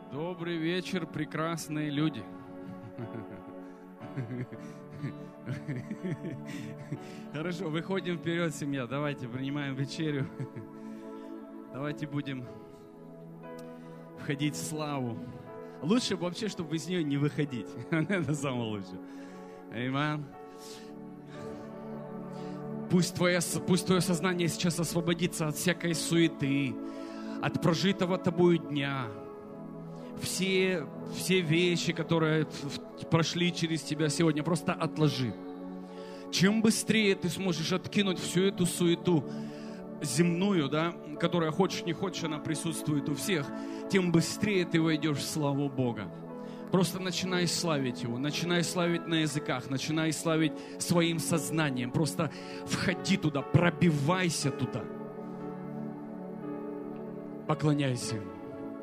Добрый вечер, прекрасные люди. Хорошо, выходим вперед, семья. Давайте принимаем вечерю. Давайте будем входить в славу. Лучше вообще, чтобы из нее не выходить. Это самое лучшее. Аминь. Пусть твое сознание сейчас освободится от всякой суеты, от прожитого тобою дня. Все вещи, которые прошли через тебя сегодня, просто отложи. Чем быстрее ты сможешь откинуть всю эту суету земную, да, которая, хочешь не хочешь, она присутствует у всех, тем быстрее ты войдешь в славу Бога. Просто начинай славить Его, начинай славить на языках, начинай славить своим сознанием. Просто входи туда, пробивайся туда. Поклоняйся Ему.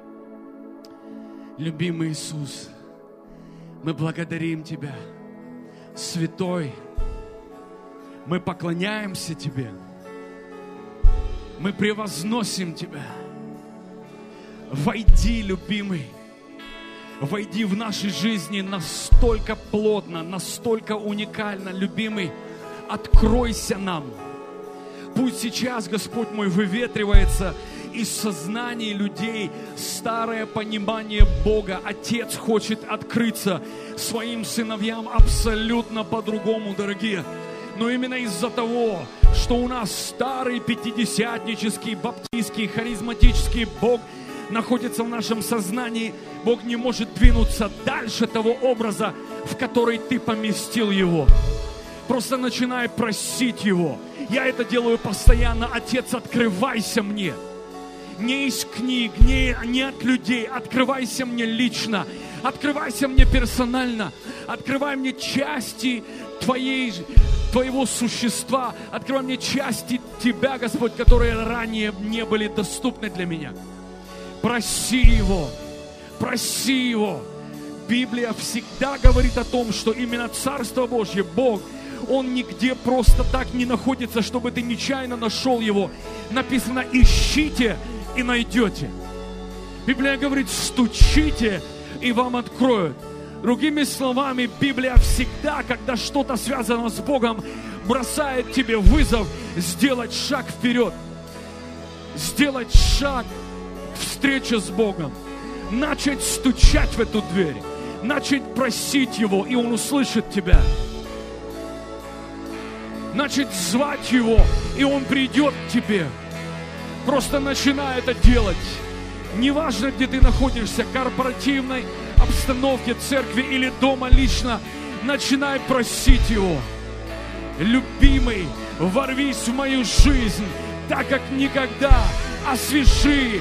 Любимый Иисус, мы благодарим Тебя, Святой, мы поклоняемся Тебе, мы превозносим Тебя. Войди, любимый, войди в наши жизни настолько плотно, настолько уникально, любимый, откройся нам. Пусть сейчас, Господь мой, выветривается из сознания людей старое понимание Бога. Отец хочет открыться своим сыновьям абсолютно по-другому, дорогие. Но именно из-за того, что у нас старый пятидесятнический, баптистский, харизматический Бог находится в нашем сознании, Бог не может двинуться дальше того образа, в который ты поместил Его. Просто начинай просить Его. Я это делаю постоянно. Отец, открывайся мне. Не из книг, не от людей. Открывайся мне лично. Открывайся мне персонально. Открывай мне части Твоего существа. Открывай мне части Тебя, Господь, которые ранее не были доступны для меня. Проси Его. Проси Его. Библия всегда говорит о том, что именно Царство Божье, Бог, Он нигде просто так не находится, чтобы ты нечаянно нашел Его. Написано: ищите и найдете. Библия говорит: стучите и вам откроют. Другими словами, Библия всегда, когда что-то связано с Богом, бросает тебе вызов сделать шаг вперед. Сделать шаг встречи с Богом. Начать стучать в эту дверь. Начать просить Его, и Он услышит тебя. Начать звать Его, и Он придет к тебе. Просто начинай это делать. Неважно, где ты находишься, в корпоративной обстановке, церкви или дома лично, начинай просить Его. Любимый, ворвись в мою жизнь, так как никогда. Освежи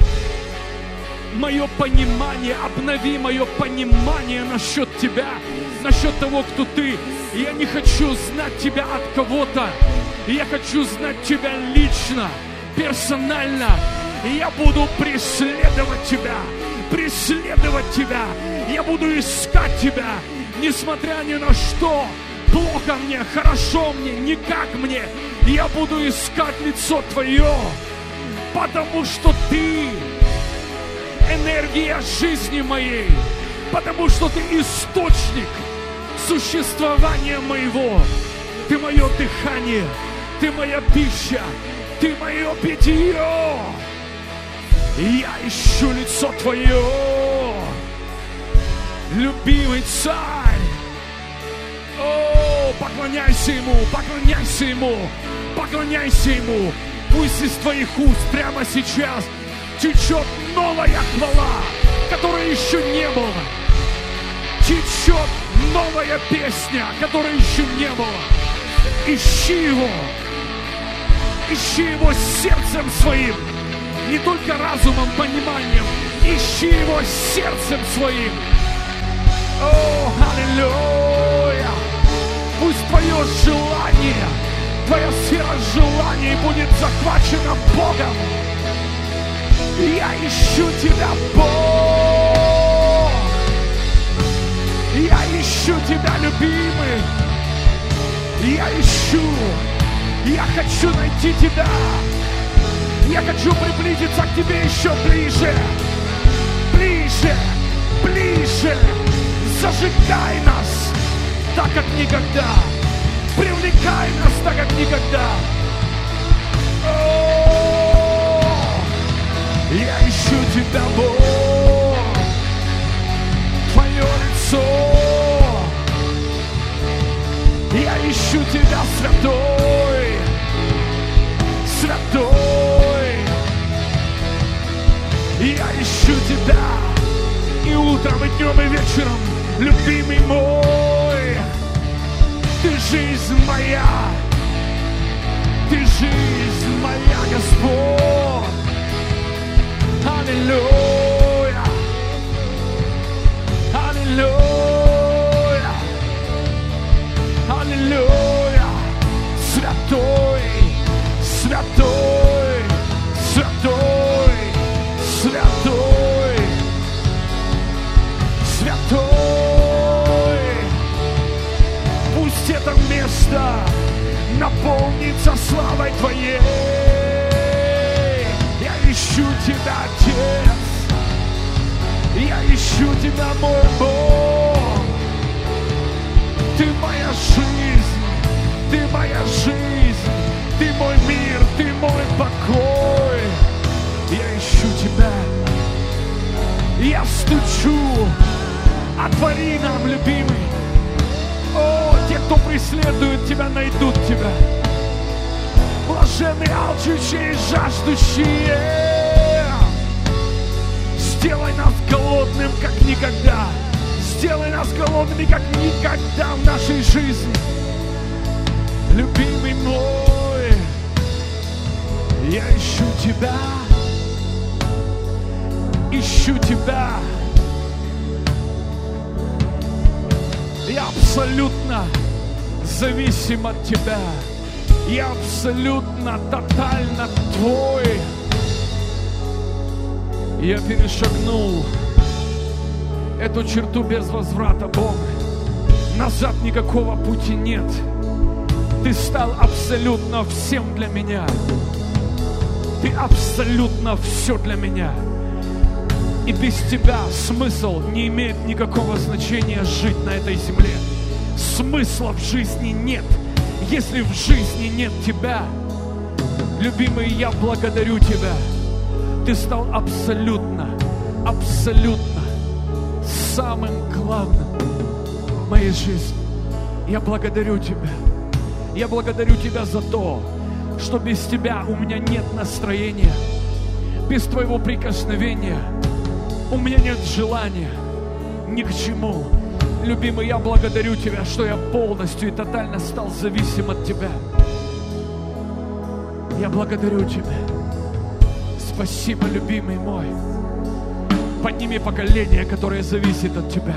мое понимание, обнови мое понимание насчет Тебя, насчет того, кто Ты. Я не хочу знать Тебя от кого-то. Я хочу знать Тебя лично, персонально. И я буду преследовать Тебя, преследовать Тебя. Я буду искать Тебя, несмотря ни на что. Плохо мне, хорошо мне, никак мне. Я буду искать лицо Твое, потому что Ты энергия жизни моей, потому что Ты источник существования моего. Ты мое дыхание, Ты моя пища, Ты мое питье. Я ищу лицо Твое, любимый Царь. О, поклоняйся Ему, поклоняйся Ему, поклоняйся Ему. Пусть из Твоих уст прямо сейчас течет новая хвала, которой еще не было. Течет новая песня, которой еще не было. Ищи Его сердцем своим, не только разумом, пониманием. Ищи Его сердцем своим. О, аллилуйя! Пусть Твое желание, Твоя сфера желаний будет захвачена Богом. Я ищу Тебя, Бог. Я ищу Тебя, любимый. Я ищу. Я хочу найти Тебя. Я хочу приблизиться к Тебе еще ближе. Ближе. Боже, зажигай нас так, как никогда. Привлекай нас так, как никогда. Я ищу Тебя, Бог, Твое лицо. Я ищу Тебя, Святой, Святой. Я ищу Тебя и утром, и днем, и вечером, любимый мой. Ты жизнь моя, Ты жизнь моя, Господь. Аллилуйя, аллилуйя, аллилуйя. Святой, святой, святой, святой, святой. Пусть это место наполнится славой Твоей. Я ищу Тебя, Отец. Я ищу Тебя, мой Бог. Ты моя жизнь, Ты моя жизнь, Ты мой мир, Ты мой покой. Я ищу Тебя. Я стучу. Отвори нам, любимый. О, те, кто преследует Тебя, найдут Тебя. Блаженные, алчущие, жаждущие. Сделай нас голодным, как никогда. Сделай нас голодными, как никогда в нашей жизни. Любимый мой, я ищу Тебя. Ищу Тебя. Я абсолютно зависим от Тебя. Я абсолютно, тотально Твой. Я перешагнул эту черту без возврата, Бог. Назад никакого пути нет. Ты стал абсолютно всем для меня. Ты абсолютно все для меня. И без Тебя смысл не имеет никакого значения жить на этой земле. Смысла в жизни нет, если в жизни нет Тебя. Любимый, я благодарю Тебя. Ты стал абсолютно, абсолютно самым главным в моей жизни. Я благодарю Тебя. Я благодарю Тебя за то, что без Тебя у меня нет настроения, без Твоего прикосновения у меня нет желания ни к чему. Любимый, я благодарю Тебя, что я полностью и тотально стал зависим от Тебя. Я благодарю Тебя. Спасибо, любимый мой. Подними поколение, которое зависит от Тебя.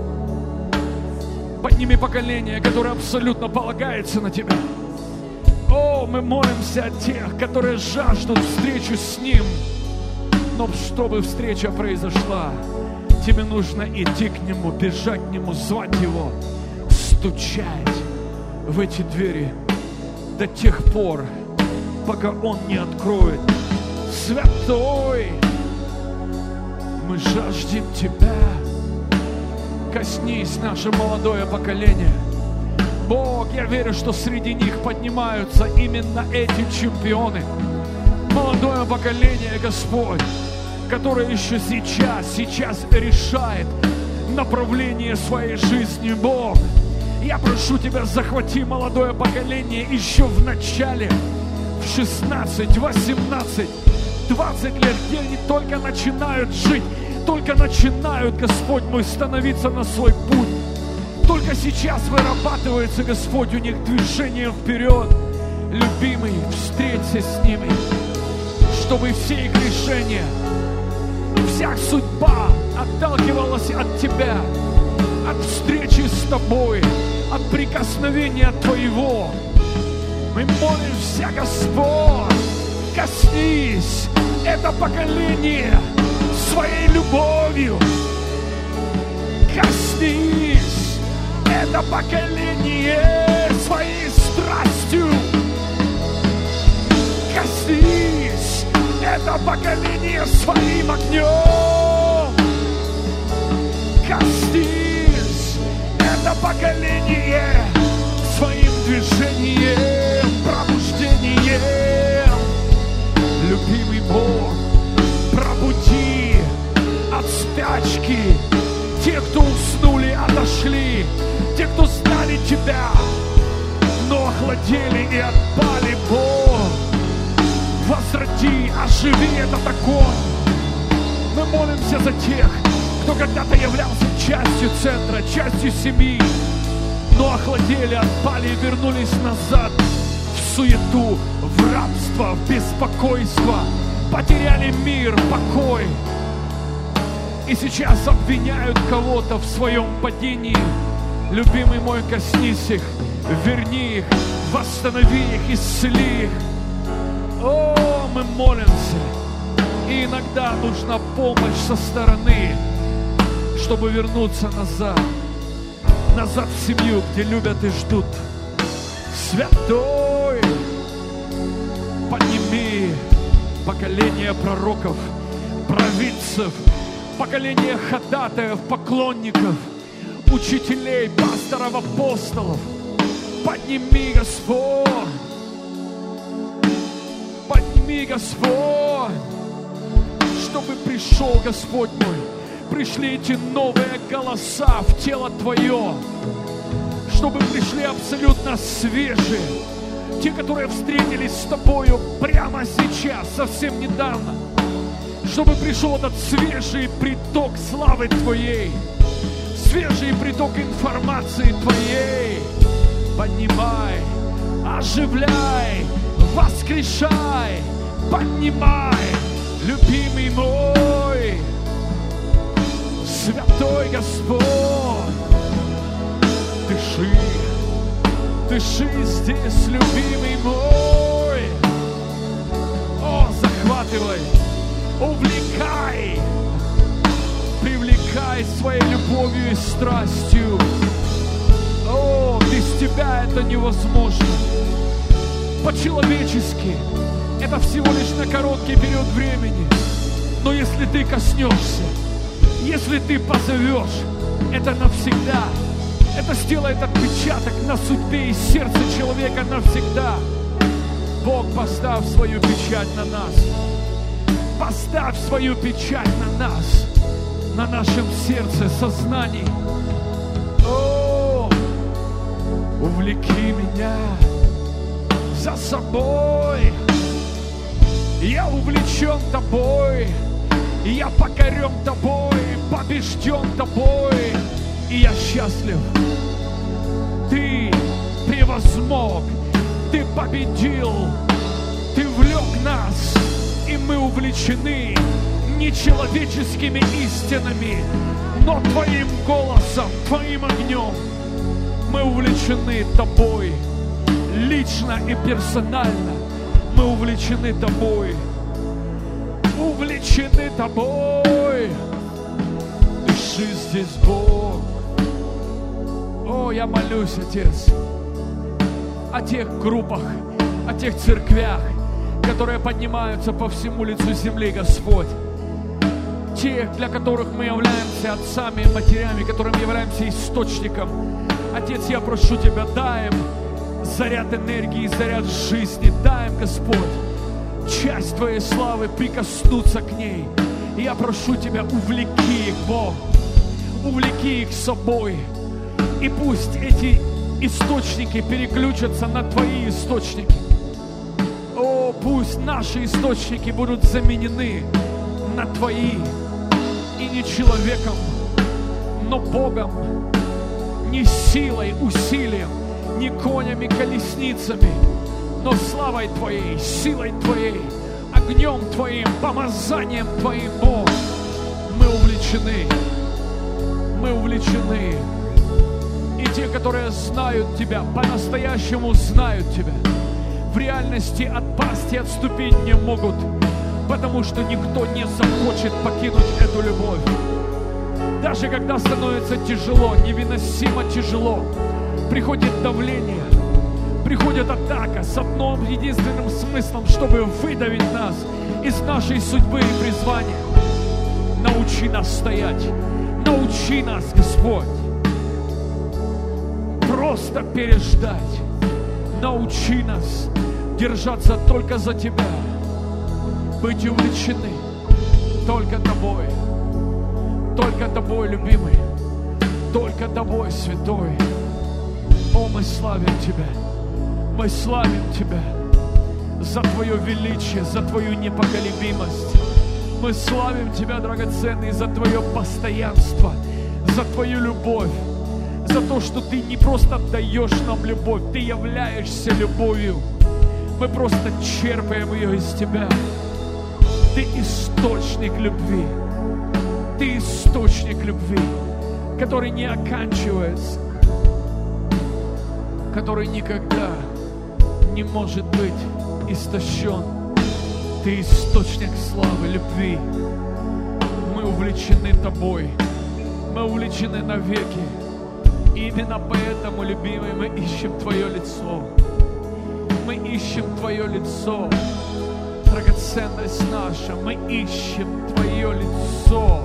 Подними поколение, которое абсолютно полагается на Тебя. О, мы молимся о тех, которые жаждут встречу с Ним. Но чтобы встреча произошла, тебе нужно идти к Нему, бежать к Нему, звать Его, стучать в эти двери до тех пор, пока Он не откроет. Святой, мы жаждем Тебя. Коснись наше молодое поколение. Бог, я верю, что среди них поднимаются именно эти чемпионы. Молодое поколение, Господь, которое еще сейчас решает направление своей жизни, Бог. Я прошу Тебя, захвати молодое поколение еще в начале, в 16, 18, 20 лет, где они только начинают жить, только начинают, Господь мой, становиться на свой путь. Только сейчас вырабатывается, Господь, у них движение вперед. Любимый, встреться с ними, чтобы все их решения, вся судьба отталкивалась от Тебя, от встречи с Тобой, от прикосновения Твоего. Мы молимся, Господь, коснись это поколение своей любовью. Коснись это поколение своей страстью. Коснись это поколение своим огнем. Коснись поколение своим движением, пробуждением. Любимый Бог, пробуди от спячки тех, кто уснули, отошли, те, кто знали Тебя, но охладели и отпали. Бог, возроди, оживи этот огонь. Мы молимся за тех, кто когда-то являлся частью центра, частью семьи, но охладели, отпали и вернулись назад в суету, в рабство, в беспокойство, потеряли мир, покой. И сейчас обвиняют кого-то в своем падении. Любимый мой, коснись их, верни их, восстанови их, исцели их. О, мы молимся. И иногда нужна помощь со стороны, чтобы вернуться назад. Назад в семью, где любят и ждут. Святой, подними поколение пророков, провидцев, поколение ходатаев, поклонников, учителей, пасторов, апостолов. Подними, Господь, подними, Господь, чтобы пришел, Господь мой, пришли эти новые голоса в тело Твое, чтобы пришли абсолютно свежие, те, которые встретились с Тобою прямо сейчас, совсем недавно, чтобы пришел этот свежий приток славы Твоей, свежий приток информации Твоей. Поднимай, оживляй, воскрешай, поднимай, любимый мой, святой Господь. Дыши, дыши здесь, любимый мой. О, захватывай, увлекай, привлекай своей любовью и страстью. О, без Тебя это невозможно. По-человечески это всего лишь на короткий период времени. Но если Ты коснешься, если Ты позовешь, это навсегда. Это сделает отпечаток на судьбе и сердце человека навсегда. Бог, поставь свою печать на нас. Поставь свою печать на нас, на нашем сердце, сознании. О, увлеки меня за собой. Я увлечен Тобой, я покорен Тобой, побежден Тобой, и я счастлив. Ты превозмог, Ты победил, Ты влек нас, и мы увлечены не человеческими истинами, но Твоим голосом, Твоим огнем. Мы увлечены Тобой, лично и персонально. Мы увлечены Тобой, увлечены Тобой. Дыши здесь, Бог. О, я молюсь, Отец, о тех группах, о тех церквях, которые поднимаются по всему лицу земли, Господь. Тех, для которых мы являемся отцами и матерями, которым являемся источником. Отец, я прошу Тебя, дай им заряд энергии, заряд жизни. Дай им, Господь, часть Твоей славы, прикоснуться к ней. И я прошу Тебя, увлеки их, Бог. Увлеки их собой. И пусть эти источники переключатся на Твои источники. О, пусть наши источники будут заменены на Твои. И не человеком, но Богом. Не силой, усилием, не конями, колесницами, но славой Твоей, силой Твоей, огнем Твоим, помазанием Твоим, Бог. Мы увлечены. Мы увлечены. И те, которые знают Тебя, по-настоящему знают Тебя, в реальности отпасть и отступить не могут, потому что никто не захочет покинуть эту любовь. Даже когда становится тяжело, невыносимо тяжело, приходит давление, приходит атака с одним единственным смыслом, чтобы выдавить нас из нашей судьбы и призвания. Научи нас стоять, научи нас, Господь. просто переждать. Научи нас держаться только за Тебя, быть увлечены только Тобой, любимый, только Тобой, святой. О, мы славим Тебя, мы славим Тебя за Твое величие, за Твою непоколебимость. Мы славим Тебя, драгоценный, за Твое постоянство, за Твою любовь, за то, что Ты не просто даешь нам любовь, Ты являешься любовью. Мы просто черпаем ее из Тебя. Ты источник любви. Ты источник любви, который не оканчивается, который никогда не может быть истощен. Ты источник славы, любви. Мы увлечены Тобой. Мы увлечены навеки. И именно поэтому, любимый, мы ищем Твое лицо. Мы ищем Твое лицо. Драгоценность наша, мы ищем Твое лицо.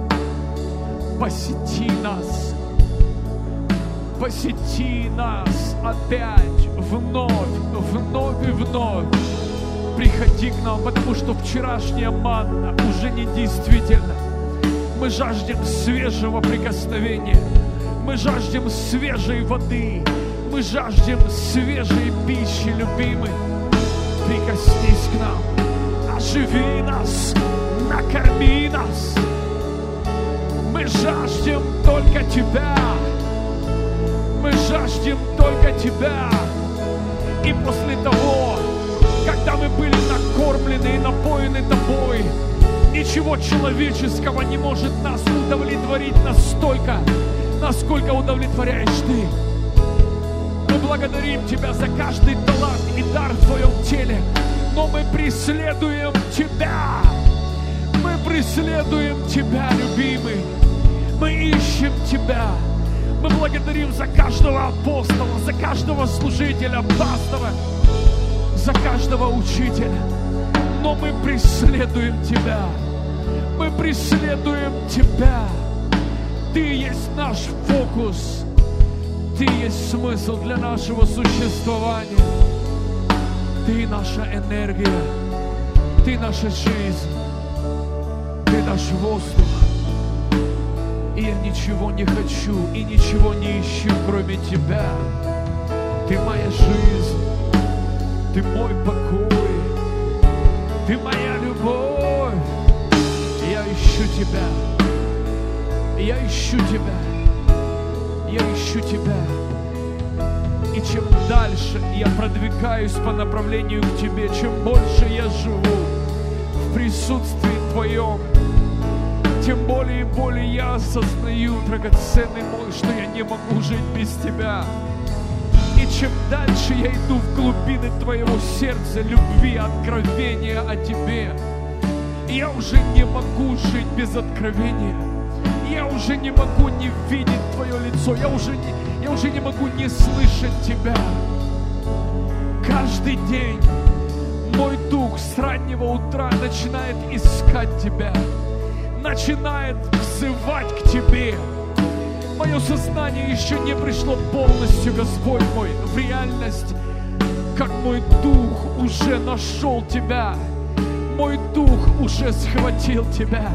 Посети нас. Посети нас опять, вновь и вновь. Приходи к нам, потому что вчерашняя манна уже не действительна. Мы жаждем свежего прикосновения. Мы жаждем свежей воды. Мы жаждем свежей пищи, любимый. Прикоснись к нам. Оживи нас. Накорми нас. Мы жаждем только Тебя. Мы жаждем только Тебя. И после того, когда мы были накормлены и напоены Тобой, ничего человеческого не может нас удовлетворить настолько, насколько удовлетворяешь Ты. Мы благодарим Тебя за каждый талант и дар в Твоем теле, но мы преследуем Тебя. Мы преследуем Тебя, любимый. Мы ищем Тебя. Мы благодарим за каждого апостола, за каждого служителя, пастора, за каждого учителя. Но мы преследуем Тебя. Мы преследуем Тебя. Ты есть наш фокус. Ты есть смысл для нашего существования. Ты наша энергия. Ты наша жизнь. Ты наш воздух. И я ничего не хочу и ничего не ищу, кроме Тебя. Ты моя жизнь. Ты мой покой. Ты моя любовь. Я ищу Тебя. Я ищу Тебя. Я ищу Тебя. И чем дальше я продвигаюсь по направлению к Тебе, чем больше я живу в присутствии Твоем, тем более и более я осознаю, драгоценный мой, что я не могу жить без Тебя. И чем дальше я иду в глубины Твоего сердца, любви, откровения о Тебе, я уже не могу жить без откровения. Я уже не могу не видеть Твое лицо. Я уже не могу не слышать Тебя. Каждый день мой дух с раннего утра начинает искать Тебя, начинает взывать к Тебе. Мое сознание еще не пришло полностью, Господь мой, в реальность, как мой дух уже нашел Тебя. Мой дух уже схватил Тебя.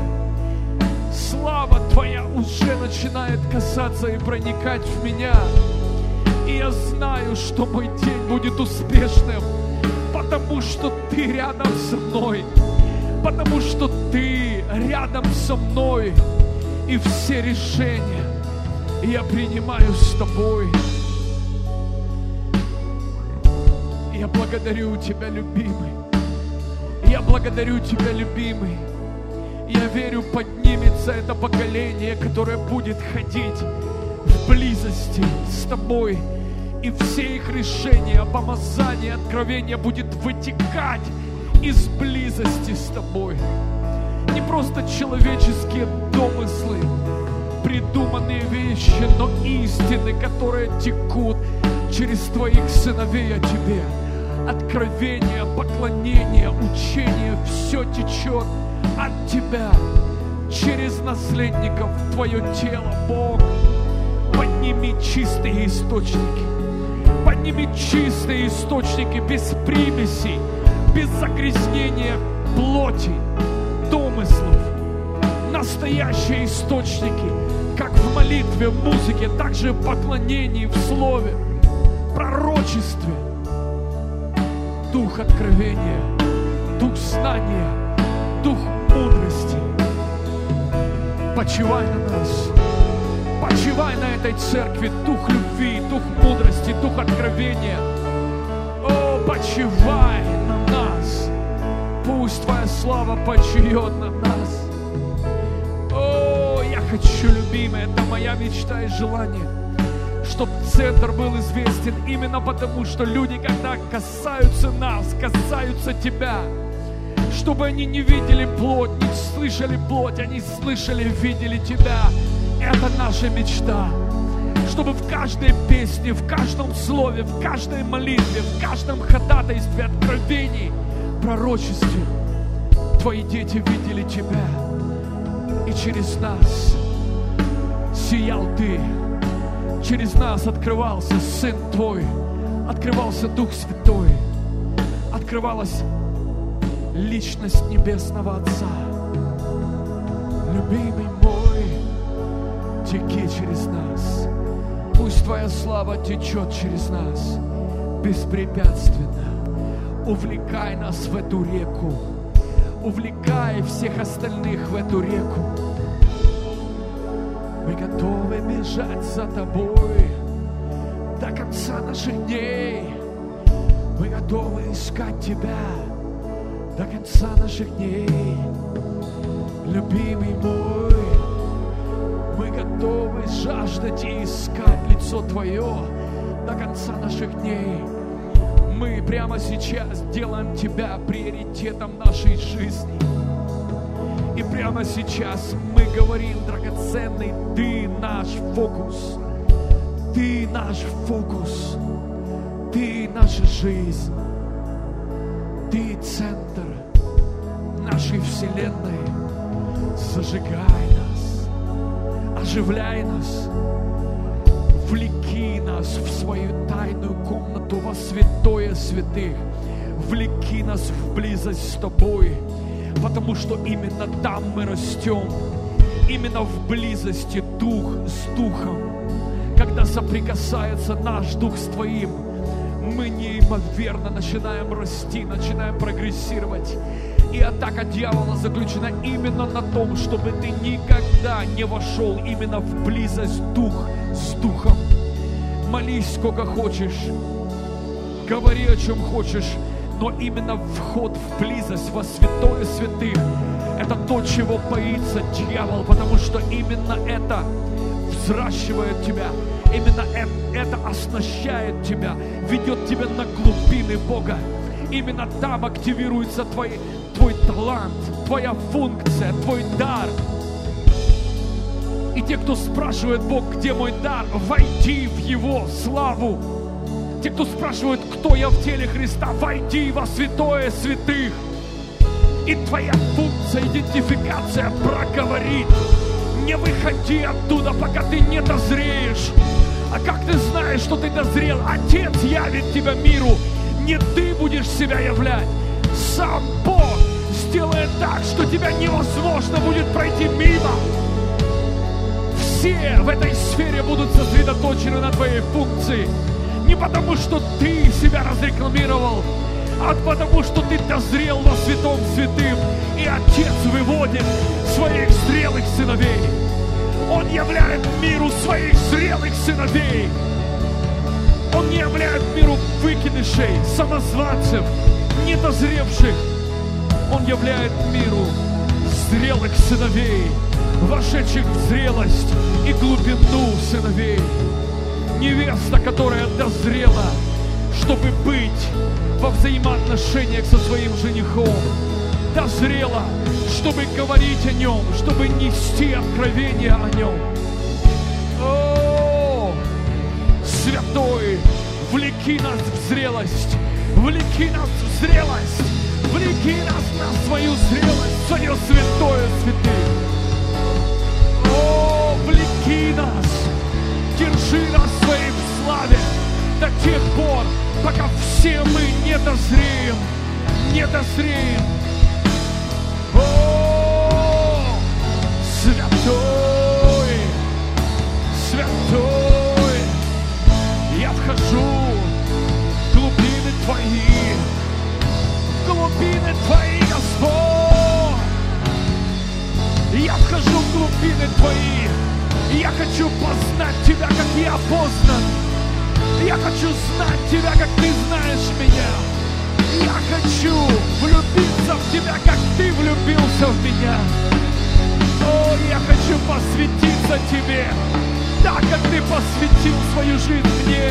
Слава Твоя уже начинает касаться и проникать в меня. И я знаю, что мой день будет успешным, потому что Ты рядом со мной. Потому что Ты рядом со мной. И все решения я принимаю с Тобой. Я благодарю Тебя, любимый. Я благодарю Тебя, любимый. Я верю, поднимется это поколение, которое будет ходить в близости с Тобой. И все их решения, помазания, откровения будет вытекать из близости с Тобой. Не просто человеческие домыслы, придуманные вещи, но истины, которые текут через Твоих сыновей о Тебе. Откровение, поклонение, учение, все течет от Тебя, через наследников, Твое тело, Бог. Подними подними чистые источники. Подними чистые источники без примесей, без загрязнения плоти, домыслов. Настоящие источники, как в молитве, в музыке, так же в поклонении, в слове, пророчестве. Дух откровения, дух знания, дух мудрости. Почивай на нас. Почивай на этой церкви, дух любви, дух мудрости, дух откровения. О, почивай на нас. Пусть Твоя слава почиет на нас. О, я хочу, любимый, это моя мечта и желание, чтобы центр был известен именно потому, что люди, когда касаются нас, касаются Тебя, чтобы они не видели плоть, не слышали плоть, они слышали, видели Тебя. Это наша мечта, чтобы в каждой песне, в каждом слове, в каждой молитве, в каждом ходатайстве, откровении, пророчестве Твои дети видели Тебя, и через нас сиял Ты, через нас открывался Сын Твой, открывался Дух Святой, открывалась личность Небесного Отца. Любимый мой, теки через нас. Пусть Твоя слава течет через нас беспрепятственно. Увлекай нас в эту реку. Увлекай всех остальных в эту реку. Мы готовы бежать за Тобой до конца наших дней. Мы готовы искать Тебя до конца наших дней. Любимый мой, мы готовы жаждать и искать лицо Твое до конца наших дней. Мы прямо сейчас делаем Тебя приоритетом нашей жизни. И прямо сейчас мы говорим, драгоценный, Ты наш фокус. Ты наш фокус. Ты наша жизнь. Ты центр нашей вселенной. Зажигай нас, оживляй нас, влеки нас в свою тайную комнату во святое святых, влеки нас в близость с Тобой, потому что именно там мы растем, именно в близости дух с духом. Когда соприкасается наш дух с Твоим, мы неимоверно начинаем расти, начинаем прогрессировать. И атака дьявола заключена именно на том, чтобы ты никогда не вошел именно в близость дух с духом. Молись сколько хочешь, говори о чем хочешь, но именно вход в близость во святое святых – это то, чего боится дьявол, потому что именно это взращивает тебя, именно это оснащает тебя, ведет тебя на глубины Бога. Именно там активируется твой талант, твоя функция, твой дар. И те, кто спрашивает: Бог, где мой дар? Войди в Его славу. Те, кто спрашивает: кто я в теле Христа? Войди во святое святых. И твоя функция, идентификация проговорит: не выходи оттуда, пока ты не дозреешь. А как ты знаешь, что ты дозрел? Отец явит тебя миру. Не ты будешь себя являть. Сам Бог сделает так, что тебя невозможно будет пройти мимо. Все в этой сфере будут сосредоточены на твоей функции. Не потому, что ты себя разрекламировал, а потому, что ты дозрел во святом святым. И Отец выводит своих зрелых сыновей. Он являет миру своих зрелых сыновей. Он не являет миру выкидышей, самозванцев, недозревших. Он являет миру зрелых сыновей, вошедших в зрелость и глубину сыновей. Невеста, которая дозрела, чтобы быть во взаимоотношениях со своим женихом. Дозрела, чтобы говорить о нем, чтобы нести откровение о нем. О, Святой, влеки нас в зрелость, влеки нас в зрелость, влеки нас на свою зрелость, свое святое святых. О, влеки нас, держи все мы не дозреем, не дозреем. О, святой, святой, я вхожу в глубины Твои, в глубины Твои, Господь. Я вхожу в глубины Твои, и я хочу познать Тебя, как я познан. Я хочу знать Тебя, как Ты знаешь меня. Я хочу влюбиться в Тебя, как Ты влюбился в меня. О, я хочу посвятиться Тебе, так, как Ты посвятил свою жизнь мне.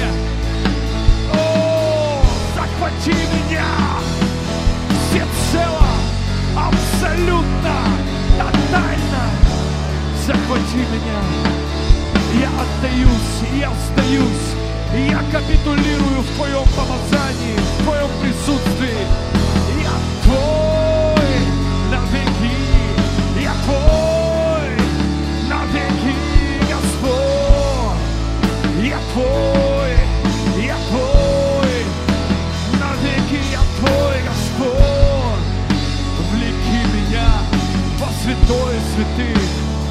О, захвати меня всецело, абсолютно, тотально. Захвати меня. Я отдаюсь, я сдаюсь. Я капитулирую в Твоем помазании, в Твоем присутствии. Я Твой навеки, я Твой навеки, Господь. Я Твой навеки, я Твой, Господь. Влеки меня во святое святых.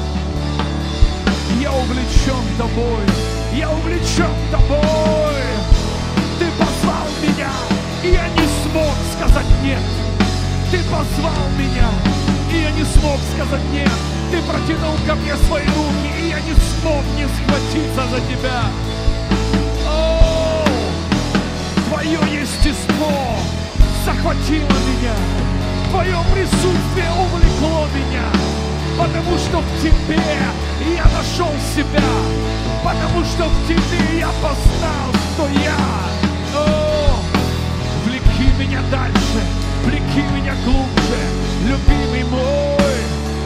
Я увлечен Тобой. Я увлечен Тобой. Ты позвал меня, и я не смог сказать нет. Ты позвал меня, и я не смог сказать нет. Ты протянул ко мне свои руки, и я не смог не схватиться за Тебя. О, Твое естество захватило меня. Твое присутствие увлекло меня. Потому что в Тебе я нашел себя. Потому что в Тебе я познал, кто я. О, влеки меня дальше, влеки меня глубже, любимый мой.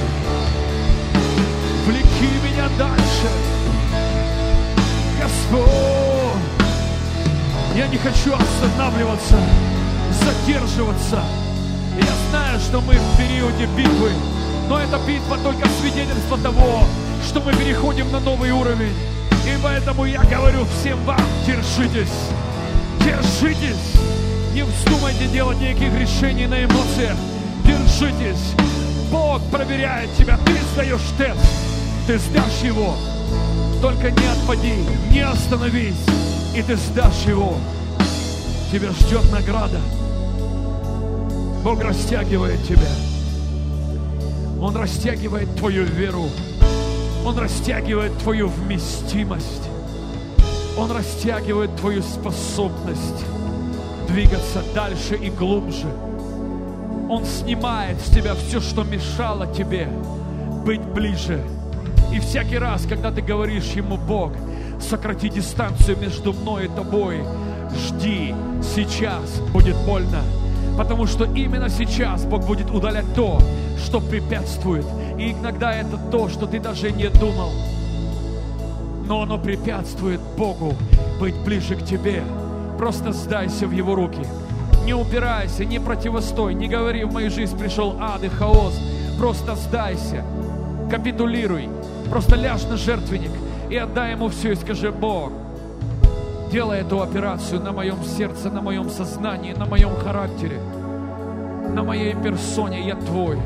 Влеки меня дальше, Господь. Я не хочу останавливаться, задерживаться. Я знаю, что мы в периоде битвы, но эта битва только свидетельство того, что мы переходим на новый уровень. И поэтому я говорю всем вам, держитесь, держитесь. Не вздумайте делать никаких решений на эмоциях. Держитесь. Бог проверяет тебя. Ты сдаешь тест. Ты сдашь его. Только не отпади, не остановись. И ты сдашь его. Тебя ждет награда. Бог растягивает тебя. Он растягивает твою веру. Он растягивает твою вместимость. Он растягивает твою способность двигаться дальше и глубже. Он снимает с тебя все, что мешало тебе быть ближе. И всякий раз, когда ты говоришь Ему: Бог, сократи дистанцию между мной и тобой, жди, сейчас будет больно. Потому что именно сейчас Бог будет удалять то, что препятствует. И иногда это то, что ты даже не думал. Но оно препятствует Богу быть ближе к тебе. Просто сдайся в Его руки. Не упирайся, не противостой, не говори: в мою жизнь пришел ад и хаос. Просто сдайся, капитулируй. Просто ляжь на жертвенник и отдай Ему все и скажи: Бог, делай эту операцию на моем сердце, на моем сознании, на моем характере, на моей персоне. Я Твой.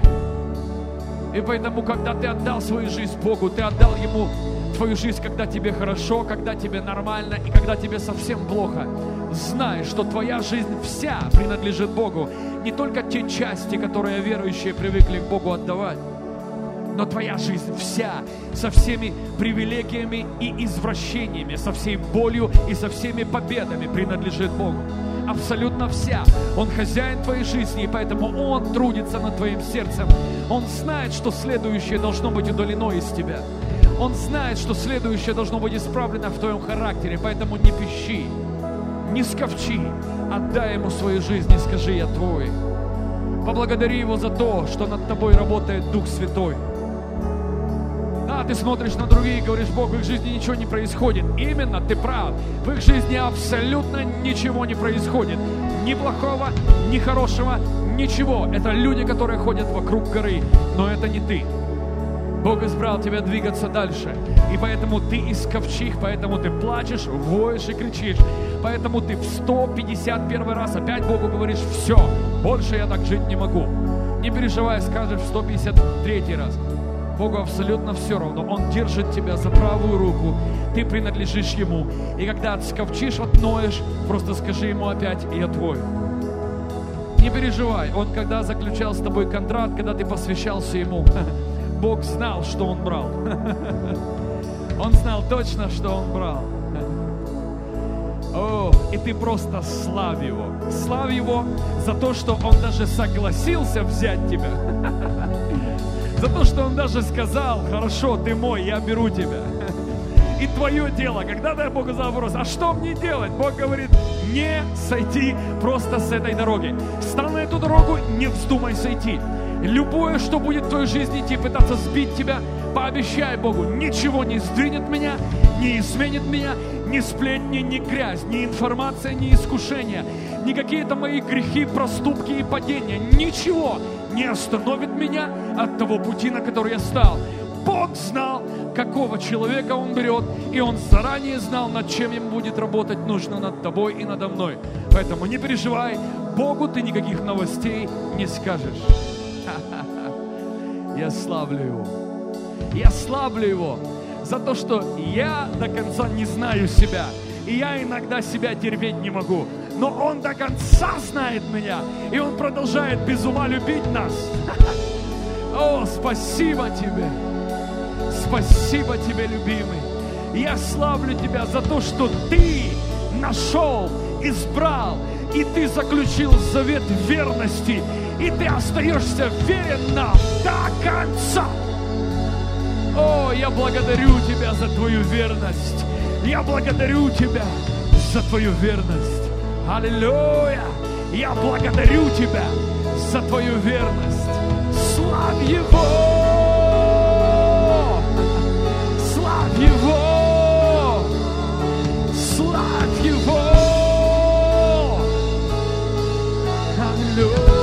И поэтому, когда ты отдал свою жизнь Богу, ты отдал Ему твою жизнь, когда тебе хорошо, когда тебе нормально и когда тебе совсем плохо. Знай, что твоя жизнь вся принадлежит Богу. Не только те части, которые верующие привыкли к Богу отдавать, но твоя жизнь вся, со всеми привилегиями и извращениями, со всей болью и со всеми победами принадлежит Богу. Абсолютно вся. Он хозяин твоей жизни, и поэтому Он трудится над твоим сердцем. Он знает, что следующее должно быть удалено из тебя. Он знает, что следующее должно быть исправлено в твоем характере. Поэтому не пищи, не сковчи. Отдай Ему свою жизнь и скажи: я Твой. Поблагодари Его за то, что над тобой работает Дух Святой. Да, ты смотришь на других и говоришь: Бог, в их жизни ничего не происходит. Именно, ты прав. В их жизни абсолютно ничего не происходит. Ни плохого, ни хорошего, ничего. Это люди, которые ходят вокруг горы. Но это не ты. Бог избрал тебя двигаться дальше. И поэтому ты исковчих, поэтому ты плачешь, воешь и кричишь. Поэтому ты в 151 раз опять Богу говоришь: все, больше я так жить не могу. Не переживай, скажешь в 153 раз. Богу абсолютно все равно. Он держит тебя за правую руку. Ты принадлежишь Ему. И когда отсковчишь, отноешь, просто скажи Ему опять: я твой. Не переживай. Он когда заключал с тобой контракт, когда ты посвящался Ему, Бог знал, что Он брал. Он знал точно, что Он брал. О, и ты просто славь Его. Славь Его за то, что Он даже согласился взять тебя. За то, что Он даже сказал: хорошо, ты мой, я беру тебя. И твое дело, когда дай Богу за вопрос: а что мне делать? Бог говорит: не сойти просто с этой дороги. Встань на эту дорогу, не вздумай сойти. Любое, что будет в твоей жизни идти, пытаться сбить тебя, пообещай Богу: ничего не сдвинет меня, не изменит меня, ни сплетни, ни грязь, ни информация, ни искушения, ни какие-то мои грехи, проступки и падения. Ничего не остановит меня от того пути, на который я стал. Бог знал, какого человека Он берет, и Он заранее знал, над чем ему будет работать нужно, над тобой и надо мной. Поэтому не переживай, Богу ты никаких новостей не скажешь. Я славлю Его. Я славлю Его за то, что я до конца не знаю себя. И я иногда себя терпеть не могу. Но Он до конца знает меня. И Он продолжает без ума любить нас. О, спасибо Тебе. Спасибо Тебе, любимый. Я славлю Тебя за то, что Ты нашел, избрал, и Ты заключил завет верности. И Ты остаешься верен нам до конца. О, я благодарю Тебя за Твою верность. Я благодарю Тебя за Твою верность. Аллилуйя! Я благодарю Тебя за Твою верность. Славь Его! Славь Его! Славь Его! Аллилуйя!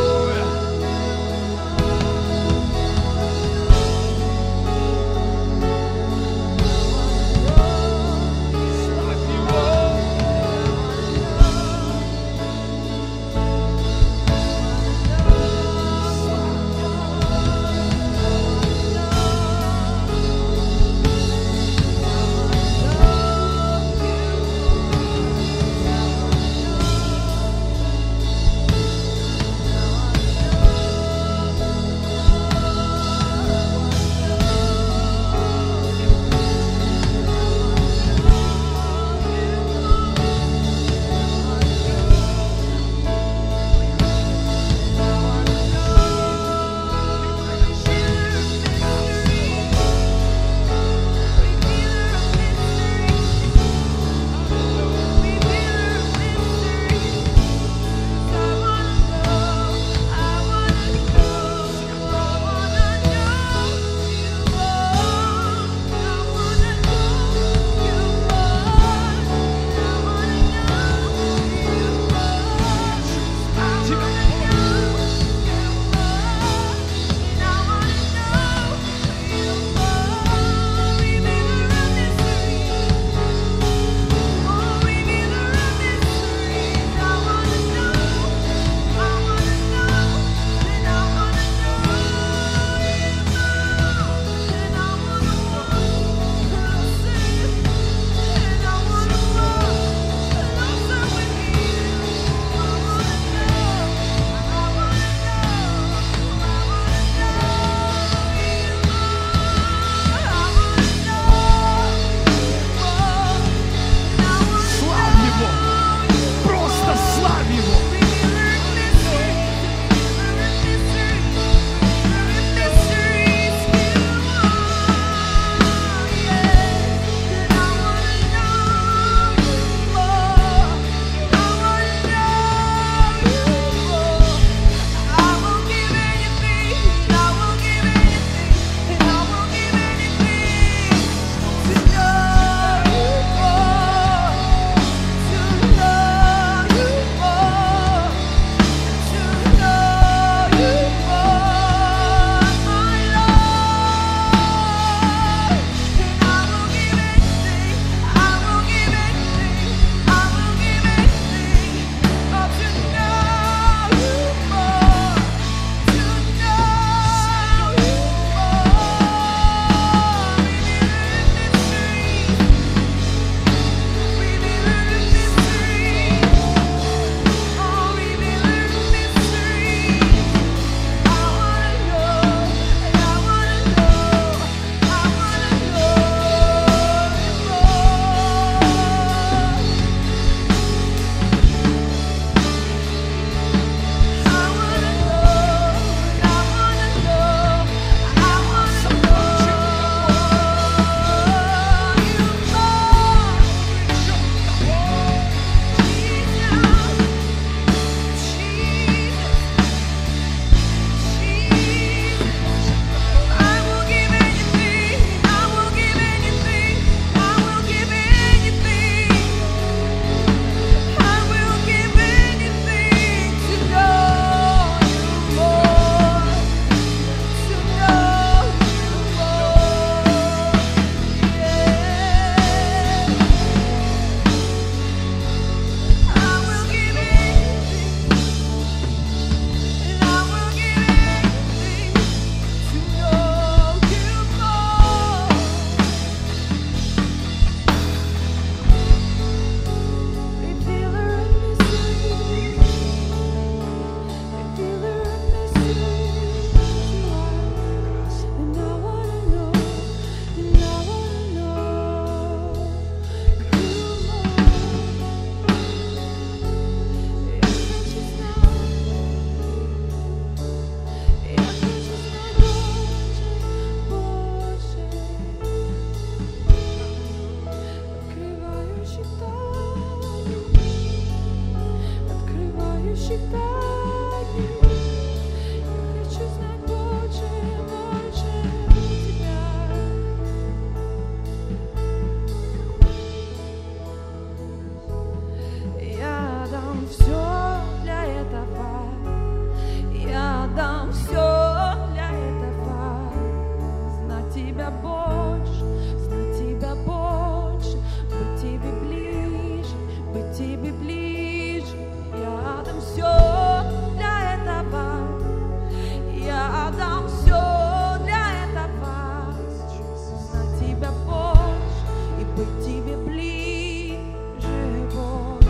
Тебя больше, знать Тебя больше, быть Тебе ближе, быть Тебе ближе. Я отдам все для этого, я отдам все для этого, знать Тебя больше и быть Тебе ближе, Бог.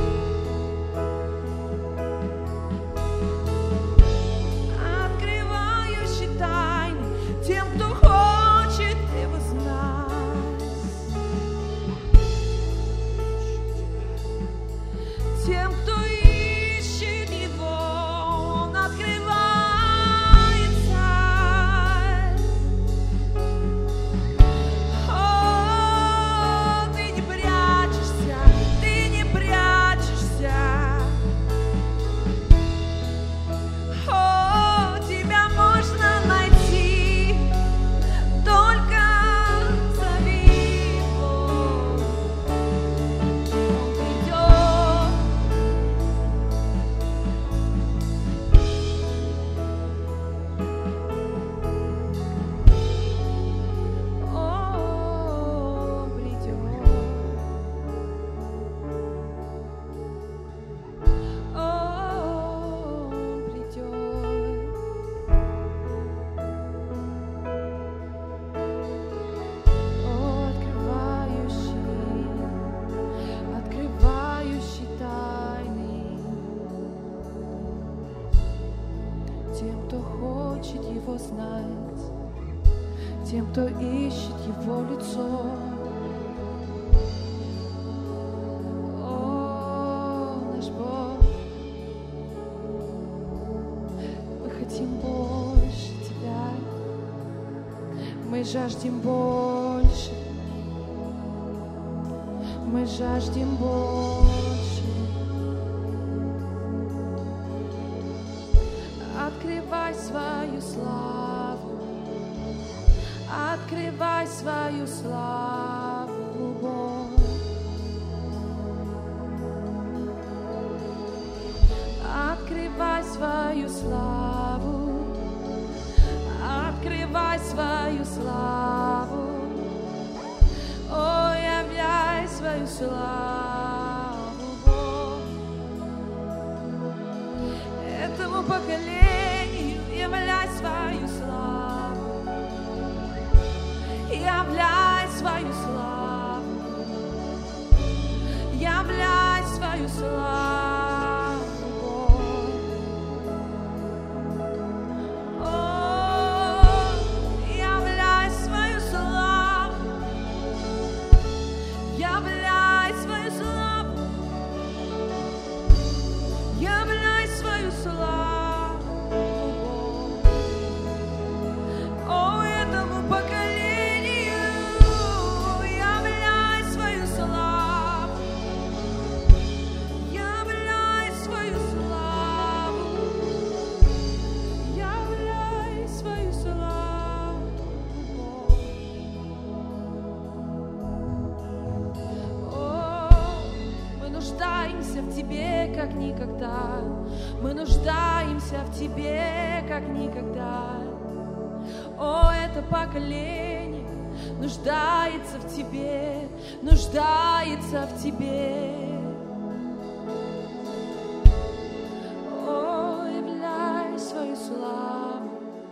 Открывающий тайны тем, кто хочет Его знать, тем, кто ищет Его, Он открывается. О, ты не прячешься, ты не прячешься. О, тебя можно найти, только зови Его. Он придет. Он придет. Он придет. О, открывающий тайны тем, кто хочет Его знать, тем, кто ищет Его лицо. О, наш Бог, мы хотим больше Тебя, мы жаждем больше, мы жаждем больше. Открывай свою славу, открывай свою славу, Бог. Открывай свою славу, открывай свою славу. О, являй свою славу, Бог. Этому поколению являй свою славу, являй свою славу, являй свою славу, Бог. О, являй свою славу, являй свою славу, являй свою славу, Бог. О, этому поколению являй свою славу, являй свою славу, являй свою славу, Бог. О, мы нуждаемся в Тебе, как никогда. Мы нуждаемся в Тебе, как никогда. О, это поколение нуждается в Тебе, нуждается в Тебе. О, являй свою славу,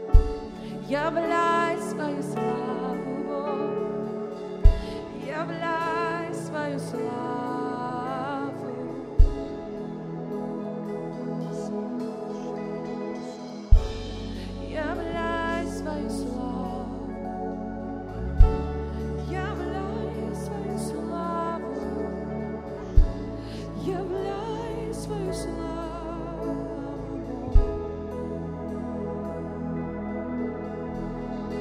являй свою славу, Бог. Являй свою славу. Являй свою славу, являй свою славу, являй свою славу, Бог.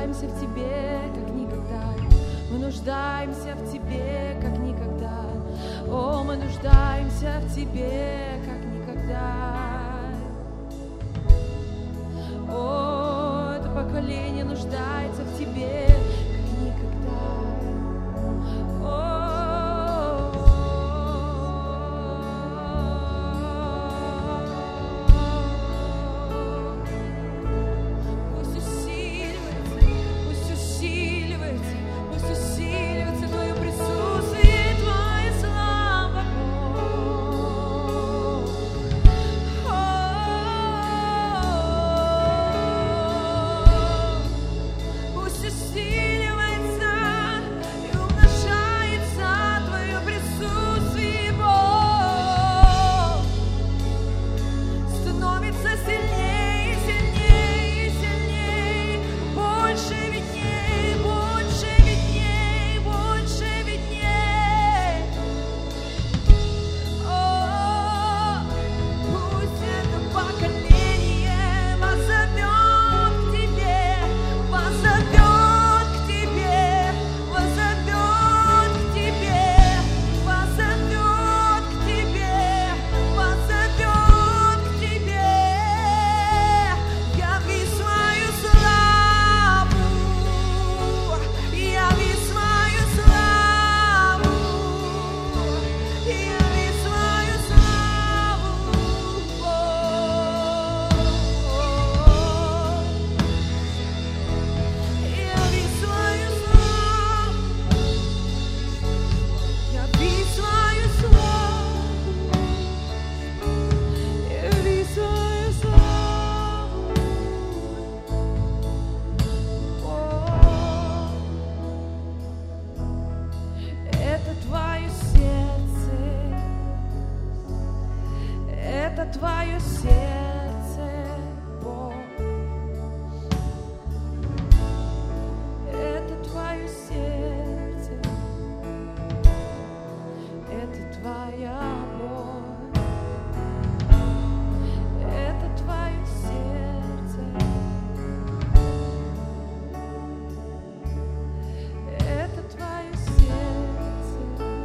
нуждаемся в Тебе, как никогда. Мы нуждаемся в Тебе, как никогда. О, мы нуждаемся в Тебе, как никогда. О, это поколение нуждается в Тебе, как никогда. Твое сердце, Бог. Это Твое сердце, это Твоя боль. Это Твое сердце, это Твое сердце,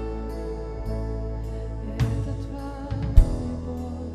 это Твоя боль.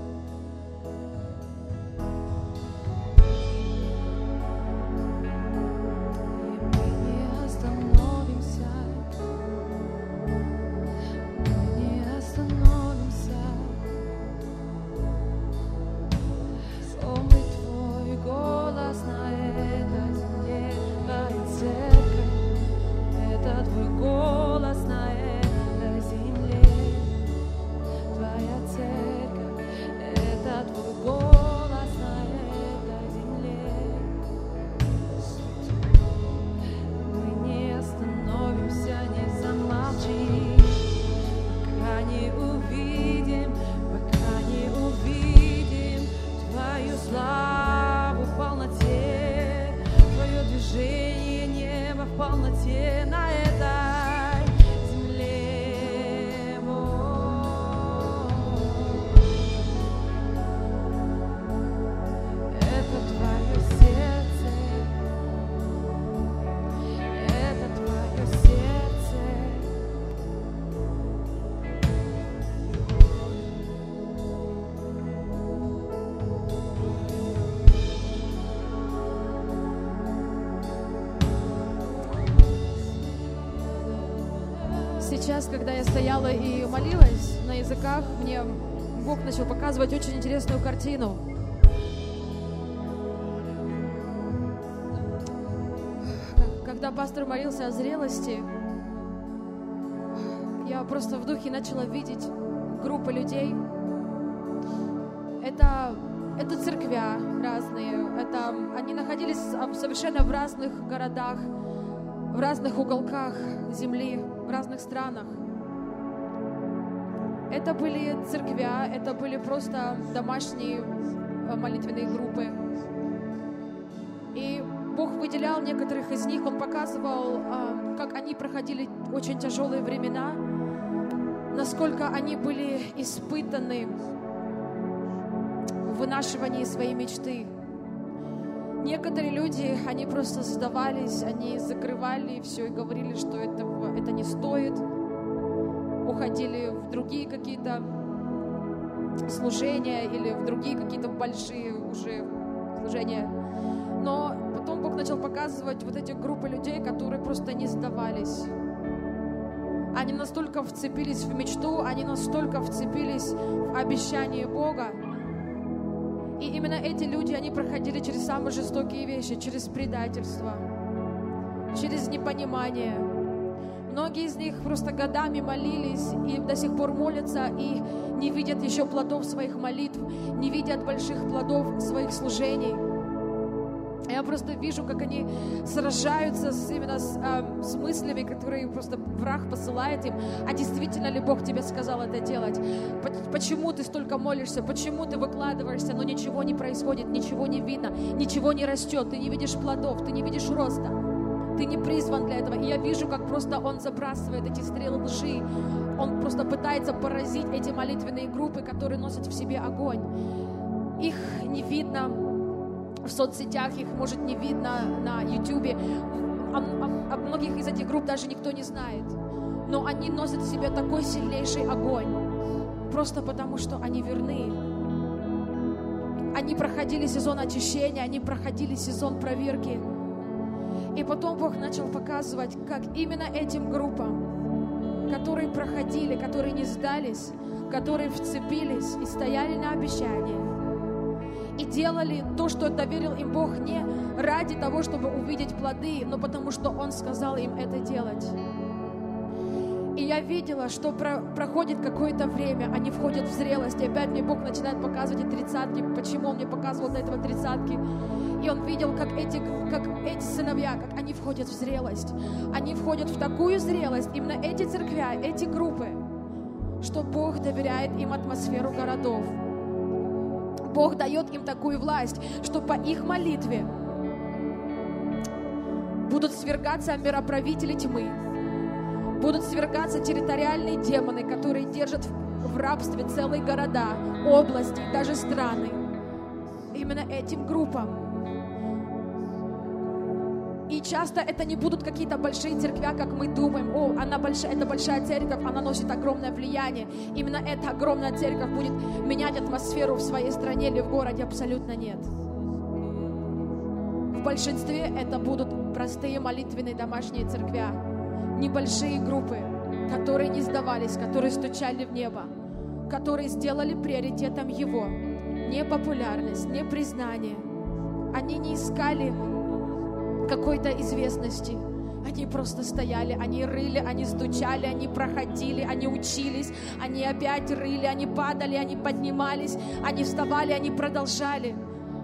Сейчас, когда я стояла и молилась на языках, мне Бог начал показывать очень интересную картину. Когда пастор молился о зрелости, я просто в духе начала видеть группы людей. Это церквя разные, они находились совершенно в разных городах, в разных уголках земли, в разных странах. Это были церквя, это были просто домашние молитвенные группы. И Бог выделял некоторых из них, Он показывал, как они проходили очень тяжелые времена, насколько они были испытаны в вынашивании своей мечты, Некоторые люди, они просто сдавались, они закрывали все и говорили, что это не стоит. Уходили в другие какие-то служения или в другие какие-то большие уже служения. Но потом Бог начал показывать вот эти группы людей, которые просто не сдавались. Они настолько вцепились в мечту, они настолько вцепились в обещание Бога. И именно эти люди, они проходили через самые жестокие вещи, через предательство, через непонимание. Многие из них просто годами молились и до сих пор молятся и не видят еще плодов своих молитв, не видят больших плодов своих служений. Я просто вижу, как они сражаются именно с мыслями, которые просто враг посылает им. А действительно ли Бог тебе сказал это делать? Почему ты столько молишься? Почему ты выкладываешься, но ничего не происходит, ничего не видно, ничего не растет, ты не видишь плодов, ты не видишь роста. Ты не призван для этого. И я вижу, как просто он забрасывает эти стрелы лжи. Он просто пытается поразить эти молитвенные группы, которые носят в себе огонь. Их не видно в соцсетях, их, может, не видно на YouTube. О многих из этих групп даже никто не знает. Но они носят в себе такой сильнейший огонь. Просто потому, что они верны. Они проходили сезон очищения, они проходили сезон проверки. И потом Бог начал показывать, как именно этим группам, которые проходили, которые не сдались, которые вцепились и стояли на обещании, и делали то, что доверил им Бог, не ради того, чтобы увидеть плоды, но потому что Он сказал им это делать. И я видела, что проходит какое-то время, они входят в зрелость, и опять мне Бог начинает показывать и тридцатки. Почему Он мне показывал до этого тридцатки? И Он видел, как эти сыновья, как они входят в зрелость. Они входят в такую зрелость, именно эти церквя, эти группы, что Бог доверяет им атмосферу городов. Бог дает им такую власть, что по их молитве будут свергаться мироправители тьмы, будут свергаться территориальные демоны, которые держат в рабстве целые города, области, даже страны. Именно этим группам. И часто это не будут какие-то большие церквя, как мы думаем. Это большая церковь, она носит огромное влияние. Именно эта огромная церковь будет менять атмосферу в своей стране или в городе. Абсолютно нет. В большинстве это будут простые молитвенные домашние церквя. Небольшие группы, которые не сдавались, которые стучали в небо, которые сделали приоритетом Его. Не популярность, не признание. Они не искали какой-то известности. Они просто стояли, они рыли, они стучали, они проходили, они учились, они опять рыли, они падали, они поднимались, они вставали, они продолжали.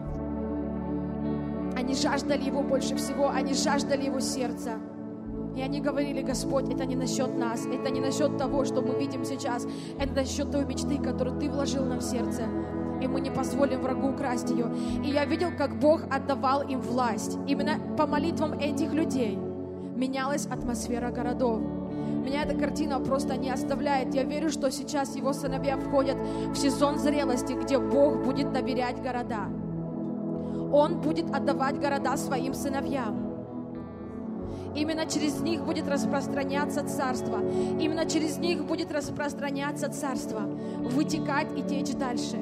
Они жаждали Его больше всего, они жаждали Его сердца. И они говорили: Господь, это не насчет нас, это не насчет того, что мы видим сейчас, это насчет той мечты, которую Ты вложил нам в сердце. И мы не позволим врагу украсть ее. И я видел, как Бог отдавал им власть. Именно по молитвам этих людей менялась атмосфера городов. Меня эта картина просто не оставляет. Я верю, что сейчас Его сыновья входят в сезон зрелости, где Бог будет доверять города. Он будет отдавать города своим сыновьям. Именно через них будет распространяться царство. Именно через них будет распространяться царство, вытекать и течь дальше.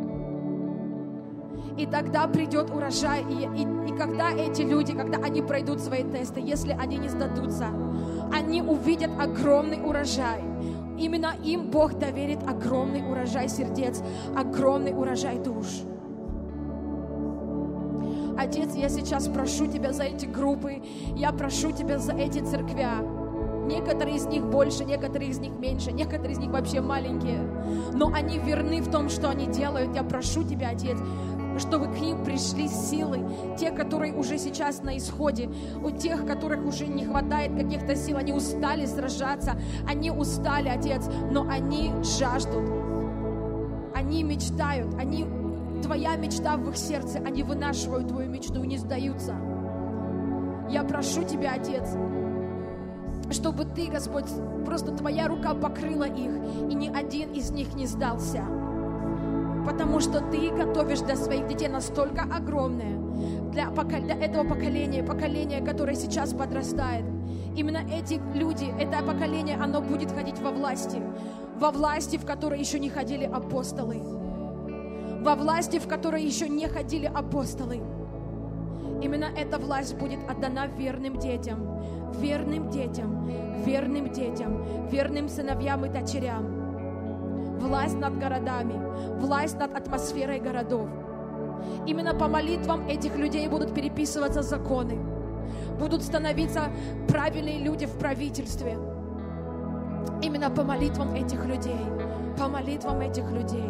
И тогда придет урожай. И когда эти люди, когда они пройдут свои тесты, если они не сдадутся, они увидят огромный урожай. Именно им Бог доверит огромный урожай сердец, огромный урожай душ. Отец, я сейчас прошу Тебя за эти группы, я прошу Тебя за эти церквя. Некоторые из них больше, некоторые из них меньше, некоторые из них вообще маленькие. Но они верны в том, что они делают. Я прошу Тебя, Отец, чтобы к ним пришли силы, те, которые уже сейчас на исходе, у тех, которых уже не хватает каких-то сил, они устали сражаться, они устали, Отец, но они жаждут, они мечтают, Твоя мечта в их сердце, они вынашивают Твою мечту и не сдаются. Я прошу Тебя, Отец, чтобы Ты, Господь, просто Твоя рука покрыла их, и ни один из них не сдался. Потому что Ты готовишь для своих детей настолько огромное, для этого поколения, которое сейчас подрастает. Именно эти люди, это поколение, оно будет ходить во власти, в которой еще не ходили апостолы, во власти, в которой еще не ходили апостолы. Именно эта власть будет отдана верным детям, верным сыновьям и дочерям. Власть над городами, власть над атмосферой городов. Именно по молитвам этих людей будут переписываться законы, будут становиться правильные люди в правительстве. Именно по молитвам этих людей, по молитвам этих людей.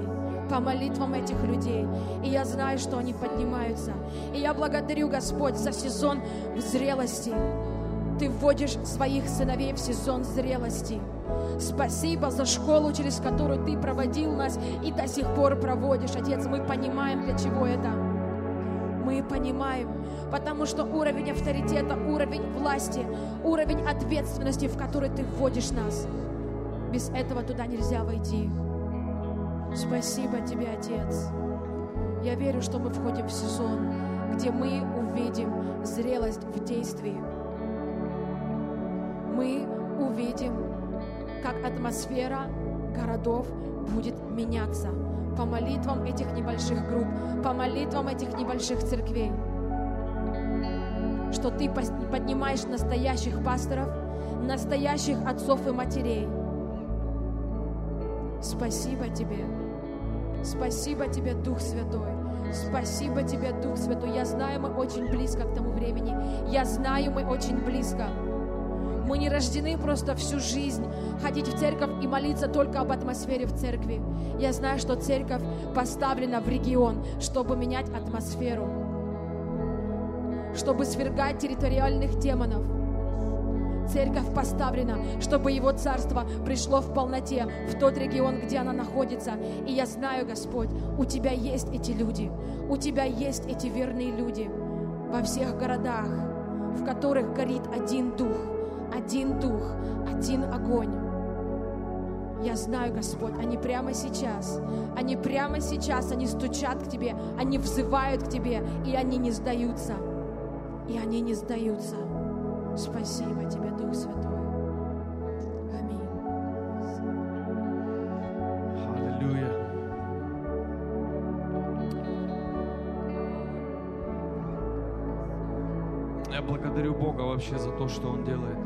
И я знаю, что они поднимаются. И я благодарю, Господь, за сезон зрелости. Ты вводишь своих сыновей в сезон зрелости. Спасибо за школу, через которую Ты проводил нас и до сих пор проводишь. Отец, мы понимаем, для чего это. Мы понимаем, потому что уровень авторитета, уровень власти, уровень ответственности, в который Ты вводишь нас, без этого туда нельзя войти. Спасибо Тебе, Отец. Я верю, что мы входим в сезон, где мы увидим зрелость в действии. Мы увидим, как атмосфера городов будет меняться по молитвам этих небольших групп, по молитвам этих небольших церквей. Что Ты поднимаешь настоящих пасторов, настоящих отцов и матерей. Спасибо Тебе. Спасибо Тебе, Дух Святой. Спасибо Тебе, Дух Святой. Я знаю, мы очень близко к тому времени. Я знаю, мы очень близко. Мы не рождены просто всю жизнь ходить в церковь и молиться только об атмосфере в церкви. Я знаю, что церковь поставлена в регион, чтобы менять атмосферу, чтобы свергать территориальных демонов. Церковь поставлена, чтобы Его Царство пришло в полноте в тот регион, где оно находится. И я знаю, Господь, у Тебя есть эти люди, у Тебя есть эти верные люди во всех городах, в которых горит один дух, один огонь. Я знаю, Господь, они прямо сейчас, они стучат к Тебе, они взывают к Тебе, и они не сдаются. Спасибо Тебе, Дух Святой. Аминь. Аллилуйя. Я благодарю Бога вообще за то, что Он делает.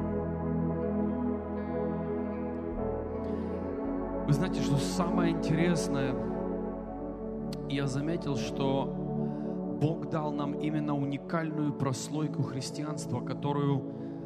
Вы знаете, что самое интересное, я заметил, что Бог дал нам именно уникальную прослойку христианства, которую...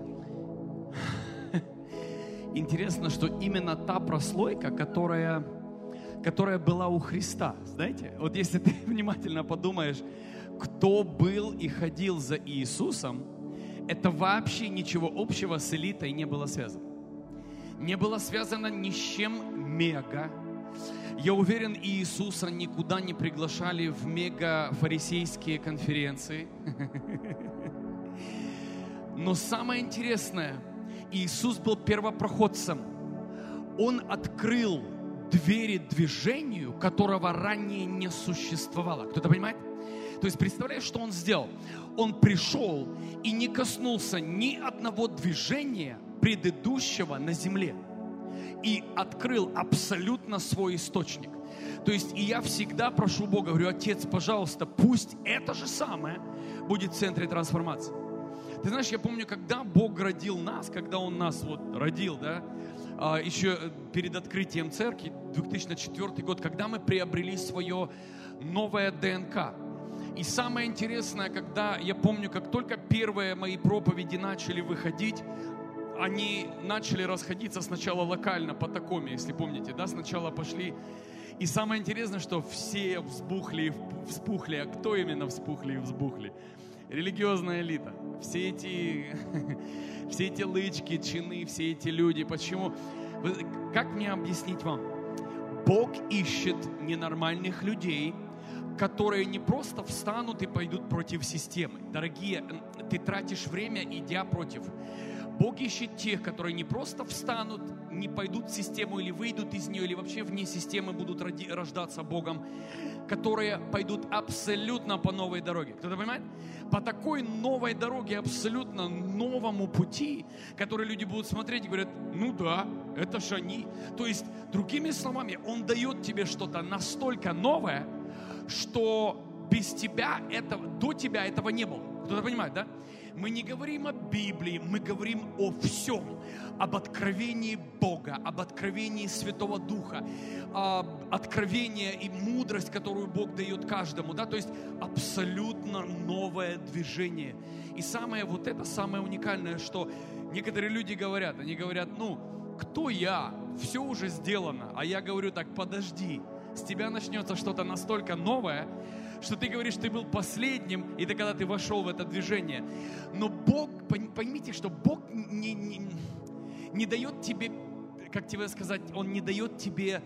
Интересно, что именно та прослойка, которая была у Христа. Знаете, вот если ты внимательно подумаешь, кто был и ходил за Иисусом, это вообще ничего общего с элитой не было связано. Не было связано ни с чем мега. Я уверен, Иисуса никуда не приглашали в мега-фарисейские конференции. Но самое интересное, Иисус был первопроходцем. Он открыл двери движению, которого ранее не существовало. Кто-то понимает? То есть, представляешь, что Он сделал? Он пришел и не коснулся ни одного движения предыдущего на земле. И открыл абсолютно свой источник. То есть, и я всегда прошу Бога, говорю: Отец, пожалуйста, пусть это же самое будет в центре трансформации. Ты знаешь, я помню, когда Бог родил нас, когда Он нас вот родил, да, еще перед открытием церкви, 2004 год, когда мы приобрели свое новое ДНК. И самое интересное, когда, я помню, как только первые мои проповеди начали выходить, они начали расходиться сначала локально по Такоме, если помните, да, сначала пошли. И самое интересное, что все вспухли и вспухли. А кто именно вспухли и взбухли? Религиозная элита. Все эти лычки, чины, все эти люди. Почему? Как мне объяснить вам? Бог ищет ненормальных людей, которые не просто встанут и пойдут против системы. Дорогие, ты тратишь время, идя против. Бог ищет тех, которые не просто встанут, не пойдут в систему или выйдут из нее, или вообще вне системы будут рождаться Богом, которые пойдут абсолютно по новой дороге. Кто-то понимает? По такой новой дороге, абсолютно новому пути, который люди будут смотреть и говорят, ну да, это ж они. То есть, другими словами, Он дает тебе что-то настолько новое, что без тебя до тебя этого не было. Кто-то понимает, да? Мы не говорим о Библии, мы говорим о всем. Об откровении Бога, об откровении Святого Духа, откровение и мудрость, которую Бог дает каждому. Да? То есть абсолютно новое движение. И самое уникальное, что некоторые люди говорят, они говорят, кто я? Все уже сделано. А я говорю так, подожди, с тебя начнется что-то настолько новое, что ты говоришь, ты был последним, и когда ты вошел в это движение. Но Бог, поймите, что Бог не дает тебе, как тебе сказать, Он не дает тебе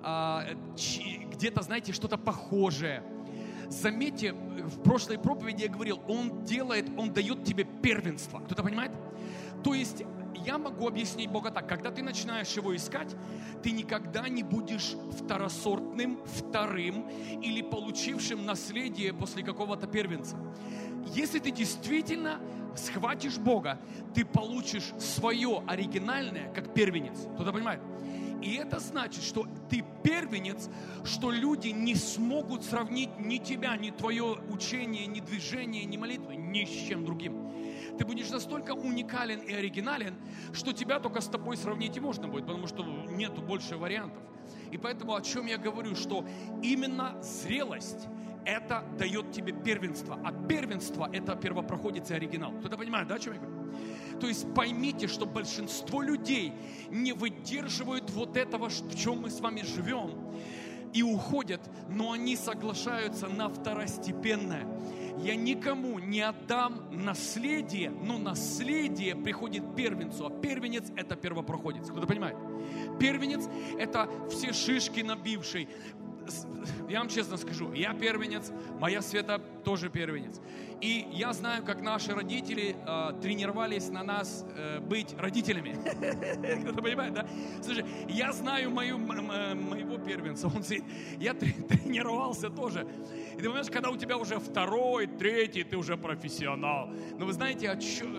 где-то, знаете, что-то похожее. Заметьте, в прошлой проповеди я говорил, Он дает тебе первенство. Кто-то понимает? То есть, я могу объяснить Бога так, когда ты начинаешь Его искать, ты никогда не будешь второсортным, вторым или получившим наследие после какого-то первенца. Если ты действительно схватишь Бога, ты получишь свое оригинальное, как первенец. Кто-то понимает? И это значит, что ты первенец, что люди не смогут сравнить ни тебя, ни твое учение, ни движение, ни молитвы, ни с чем другим. Ты будешь настолько уникален и оригинален, что тебя только с тобой сравнить и можно будет, потому что нету больше вариантов. И поэтому о чем я говорю, что именно зрелость это дает тебе первенство, а первенство это первопроходец и оригинал. Кто-то понимает, да, о чем я говорю? То есть поймите, что большинство людей не выдерживают вот этого, в чем мы с вами живем, и уходят, но они соглашаются на второстепенное. Я никому не отдам наследие, но наследие приходит первенцу, а первенец – это первопроходец. Кто-то понимает? Первенец – это все шишки набивший. Я вам честно скажу, я первенец, моя Света тоже первенец. И я знаю, как наши родители тренировались на нас быть родителями. Кто-то понимает, да? Слушай, я знаю моего первенца, он сидит, я тренировался тоже. И ты понимаешь, когда у тебя уже второй, третий, ты уже профессионал. Но вы знаете,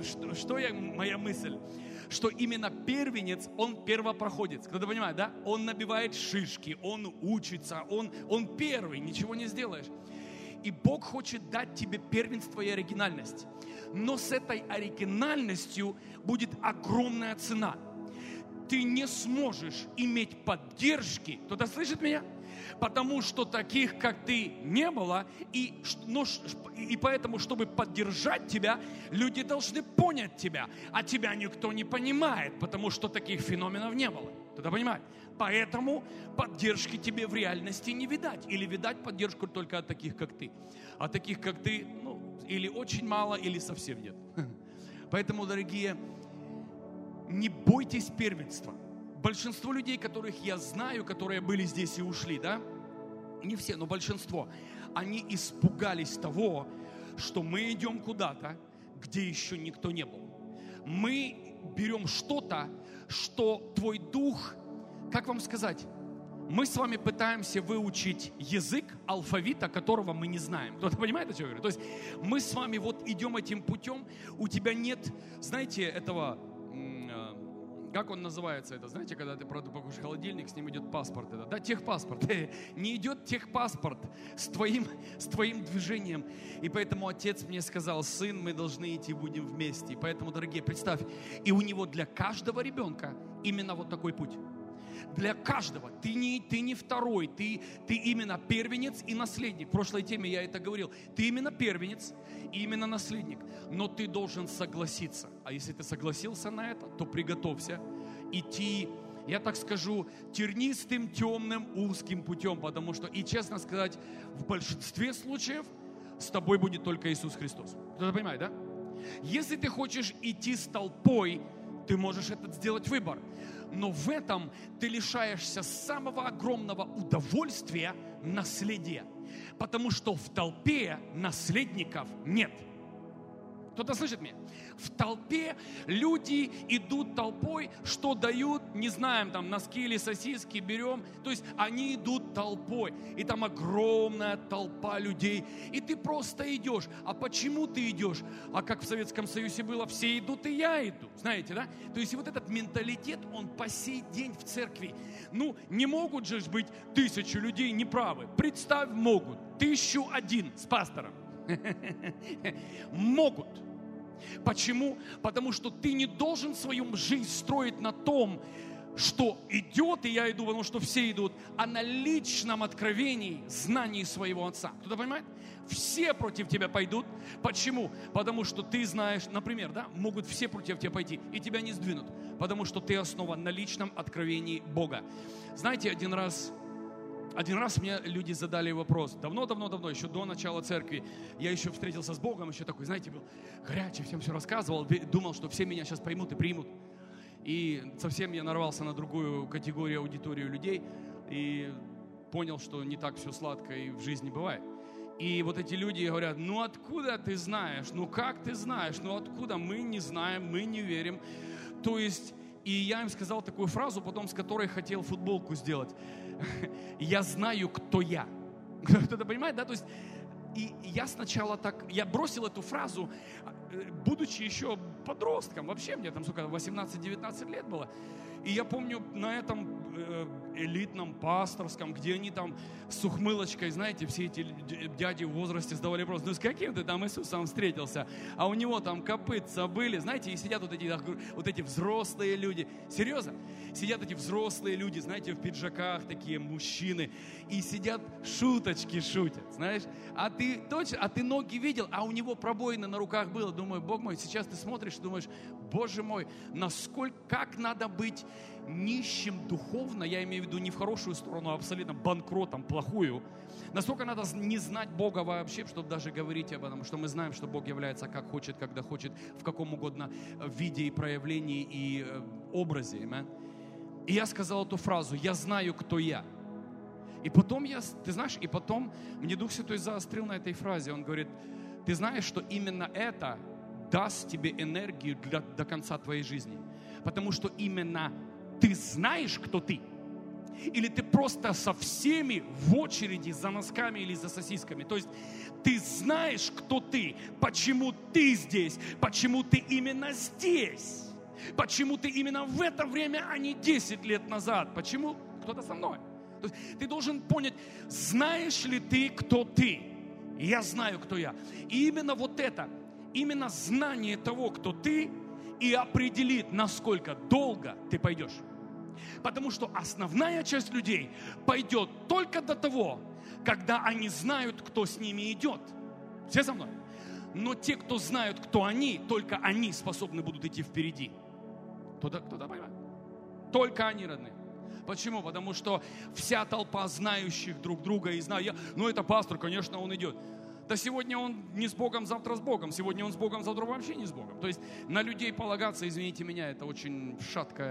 моя мысль? Что именно первенец, он первопроходец. Кто-то понимает, да? Он набивает шишки, он учится, он первый, ничего не сделаешь. И Бог хочет дать тебе первенство и оригинальность. Но с этой оригинальностью будет огромная цена. Ты не сможешь иметь поддержки. Кто-то слышит меня? Потому что таких, как ты, не было, и поэтому, чтобы поддержать тебя, люди должны понять тебя, а тебя никто не понимает, потому что таких феноменов не было. Кто-то понимает? Поэтому поддержки тебе в реальности не видать, или видать поддержку только от таких, как ты. А таких, как ты, или очень мало, или совсем нет. Поэтому, дорогие, не бойтесь первенства. Большинство людей, которых я знаю, которые были здесь и ушли, да? Не все, но большинство. Они испугались того, что мы идем куда-то, где еще никто не был. Мы берем что-то, что твой дух, как вам сказать, мы с вами пытаемся выучить язык, алфавита, которого мы не знаем. Кто-то понимает, о чем я говорю? То есть мы с вами вот идем этим путем, у тебя нет, знаете, этого... Как он называется это? Знаете, когда ты покупаешь холодильник, с ним идет паспорт. Это, да, техпаспорт. Не идет техпаспорт с твоим движением. И поэтому отец мне сказал, сын, мы должны идти, будем вместе. И поэтому, дорогие, представь, и у него для каждого ребенка именно вот такой путь. Для каждого. Ты не второй, ты именно первенец и наследник. В прошлой теме я это говорил. Ты именно первенец и именно наследник. Но ты должен согласиться. А если ты согласился на это, то приготовься идти, я так скажу, тернистым, темным, узким путем. Потому что, и честно сказать, в большинстве случаев с тобой будет только Иисус Христос. Кто-то понимает, да? Если ты хочешь идти с толпой, ты можешь сделать выбор. Но в этом ты лишаешься самого огромного удовольствия наследия. Потому что в толпе наследников нет. Кто-то слышит меня? В толпе люди идут толпой, что дают, не знаем, там носки или сосиски берем. То есть они идут толпой. И там огромная толпа людей. И ты просто идешь. А почему ты идешь? А как в Советском Союзе было, все идут и я иду. Знаете, да? То есть вот этот менталитет, он по сей день в церкви. Ну, не могут же быть 1000 людей неправы. Представь, могут. 1001 с пастором. Могут. Почему? Потому что ты не должен свою жизнь строить на том, что идет, и я иду, потому что все идут, а на личном откровении, знании своего Отца. Кто-то понимает? Все против тебя пойдут. Почему? Потому что ты знаешь, например, да, могут все против тебя пойти, и тебя не сдвинут, потому что ты основан на личном откровении Бога. Знаете, один раз мне люди задали вопрос, давно, еще до начала церкви, я еще встретился с Богом, еще такой, знаете, был горячий, всем все рассказывал, думал, что все меня сейчас поймут и примут. И совсем я нарвался на другую категорию, аудиторию людей, и понял, что не так все сладко и в жизни бывает. И вот эти люди говорят, ну откуда ты знаешь, ну как ты знаешь, ну откуда, мы не знаем, мы не верим. То есть, и я им сказал такую фразу, потом с которой хотел футболку сделать. Я знаю, кто я. Кто-то понимает, да? То есть, и я сначала так, я бросил эту фразу, будучи еще подростком, вообще мне там, 18-19 лет было. И я помню на этом элитном пасторском, где они там с ухмылочкой, знаете, все эти дяди в возрасте задавали вопрос, ну с каким ты там Иисусом встретился? А у него там копытца были, знаете, и сидят вот эти взрослые люди. Серьезно? Сидят эти взрослые люди, знаете, в пиджаках такие мужчины, и сидят, шуточки шутят, знаешь. А ты ноги видел, а у него пробоины на руках было. Думаю, Бог мой, сейчас ты смотришь, думаешь, Боже мой, как надо быть нищим духовно, я имею в виду не в хорошую сторону, а абсолютно банкротом, плохую. Насколько надо не знать Бога вообще, чтобы даже говорить об этом, что мы знаем, что Бог является как хочет, когда хочет, в каком угодно виде и проявлении и образе. Amen? И я сказал эту фразу, я знаю, кто я. И потом потом мне Дух Святой заострил на этой фразе. Он говорит, ты знаешь, что именно это даст тебе энергию до конца твоей жизни. Потому что именно ты знаешь, кто ты. Или ты просто со всеми в очереди за носками или за сосисками. То есть ты знаешь, кто ты, почему ты здесь, почему ты именно здесь. Почему ты именно в это время, а не 10 лет назад. Почему? Кто-то со мной. То есть ты должен понять, знаешь ли ты, кто ты. Я знаю, кто я. И именно вот это, именно знание того, кто ты, и определит, насколько долго ты пойдешь. Потому что основная часть людей пойдет только до того, когда они знают, кто с ними идет. Все со мной? Но те, кто знают, кто они, только они способны будут идти впереди. Кто-то понимает? Только они, родные. Почему? Потому что вся толпа знающих друг друга и знаю, это пастор, конечно, он идет. Да сегодня он не с Богом, завтра с Богом. Сегодня он с Богом, завтра вообще не с Богом. То есть на людей полагаться, извините меня, это очень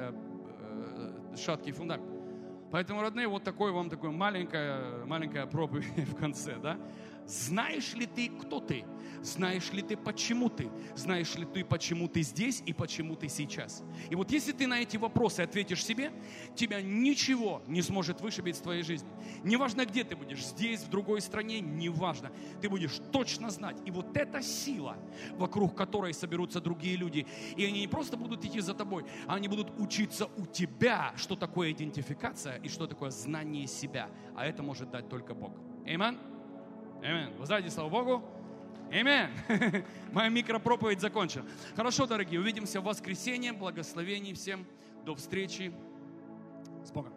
шаткий фундамент. Поэтому, родные, вот такая маленькая проповедь в конце, да? Знаешь ли ты, кто ты? Знаешь ли ты, почему ты? Знаешь ли ты, почему ты здесь и почему ты сейчас? И вот если ты на эти вопросы ответишь себе, тебя ничего не сможет вышибить из твоей жизни. Неважно, где ты будешь, здесь, в другой стране, неважно. Ты будешь точно знать. И вот эта сила, вокруг которой соберутся другие люди, и они не просто будут идти за тобой, а они будут учиться у тебя, что такое идентификация и что такое знание себя. А это может дать только Бог. Аминь. Аминь. Воздаете слава Богу. Аминь. Моя микропроповедь закончена. Хорошо, дорогие, увидимся в воскресенье. Благословений всем. До встречи. С Богом.